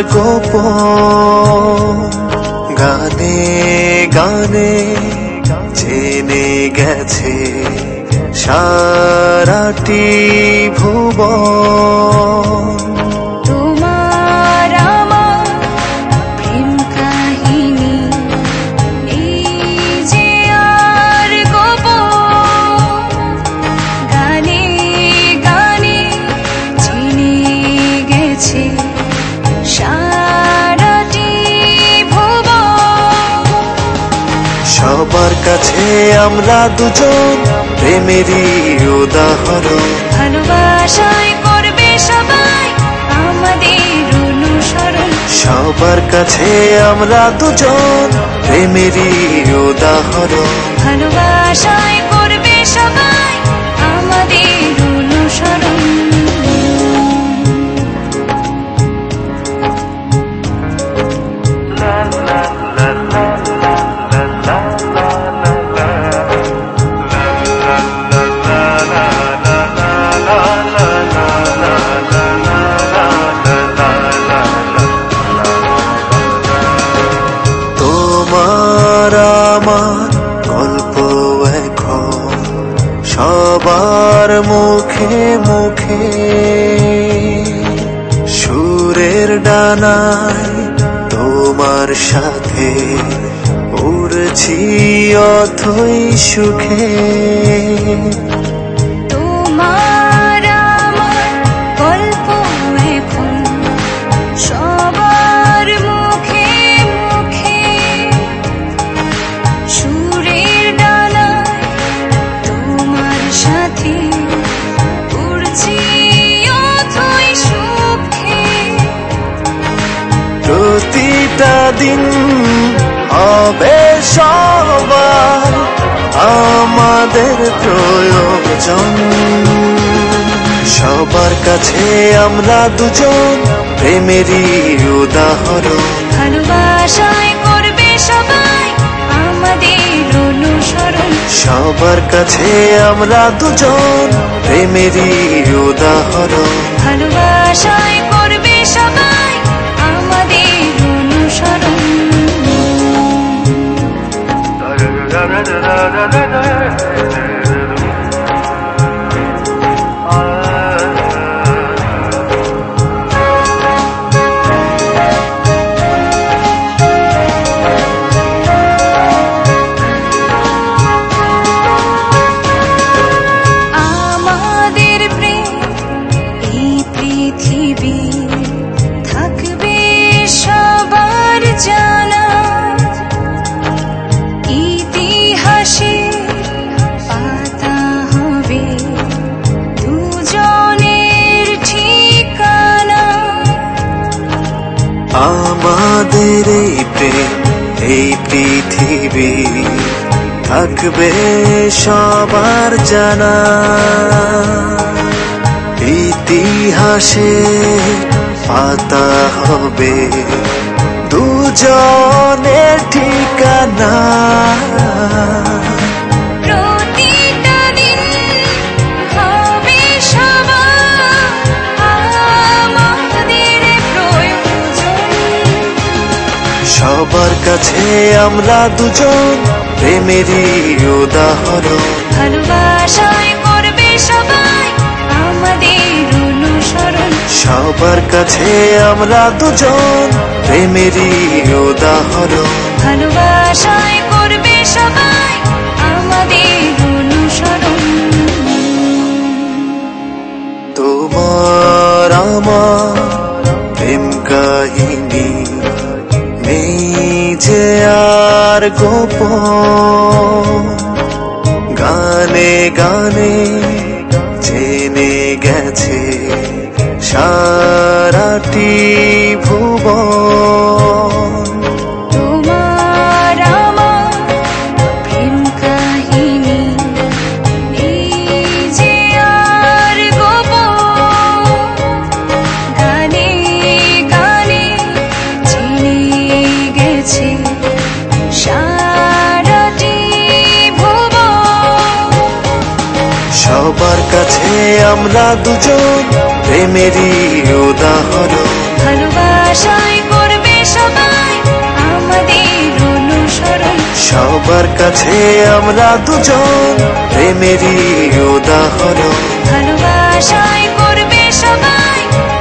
গোপন গানে গানে জেনে গেছে সারাটি ভুবন। তোমার আমার প্রেম কাহিনী এই যে আর গোপন গানে গানে জেনে গেছে সারাটি ভুবন। সবার কাছে আমরা দুজন প্রেমেরই উদাহরণ। ভালোবাসায় করবে সবাই আমাদের অনুসরণ। সবার কাছে আমরা দুজন প্রেমেরই উদাহরণ। ভালোবাসায় করবে সবাই আমাদের অনুসরণ। তোমার আমার গল্প এখন সবার মুখে মুখে, সুরের ডানায় তোমার সাথে উড়ছি অথই সুখে। তোমার আমার গল্প এখন সবার মুখে মুখে, সুরের ডানায় তোমার সাথে উড়ছি অথই সুখে। প্রতিটা দিন হবে সবার আমাদের প্রয়োজন। সবার কাছে আমরা দুজন প্রেমেরই উদাহরণ। ভালোবাসায় করবে সবাই আমাদের অনুসরণ। সবার কাছে আমরা দুজন প্রেমেরই উদাহরণ। ভালোবাসায় করবে সবাই আমাদের অনুসরণ। আমাদের প্রেম এই পৃথিবী থাকবে সবার জানা। ইতিহাসে পাতা হবে দুজনের ঠিকানা। আমাদের এই প্রেম এই পৃথিবী থাকবে সবার জানা। ইতিহাসে পাতা হবে দুজনের ঠিকানা। প্রতিটা দিন হবে সবার আমাদের প্রয়োজন। সবার কাছে আমরা দুজন প্রেমেরই উদাহরণ। ভালোবাসায় করবে সবাই আমাদের অনুসরণ। সবার কাছে আমরা দুজন প্রেমেরই উদাহরণ। ভালোবাসায় করবে সবাই আমাদের অনুসরণ। তোমার আমার প্রেম কাহিনী নেই যে আর গোপন গানে গানে জেনে গেছে সারাটি ভুবন। তোমার আমার প্রেম কাহিনী এই যে আর গোপন গানে গানে জেনে গেছে সারাটি ভুবন। সবার কাছে আমরা দুজন প্রেমেরই উদাহরণ। ভালোবাসায় মাঝে আমরা দুজন প্রেমেরই উদাহরণ। ভালোবাসায় করবে সবাই